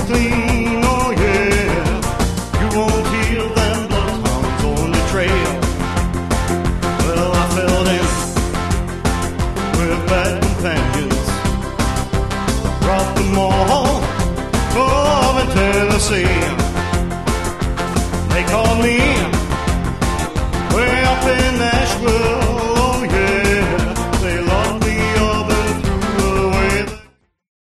clean, oh yeah. You won't hear them bloodhounds on the trail. Well, I fell in with bad companions, brought them all over Tennessee. They called me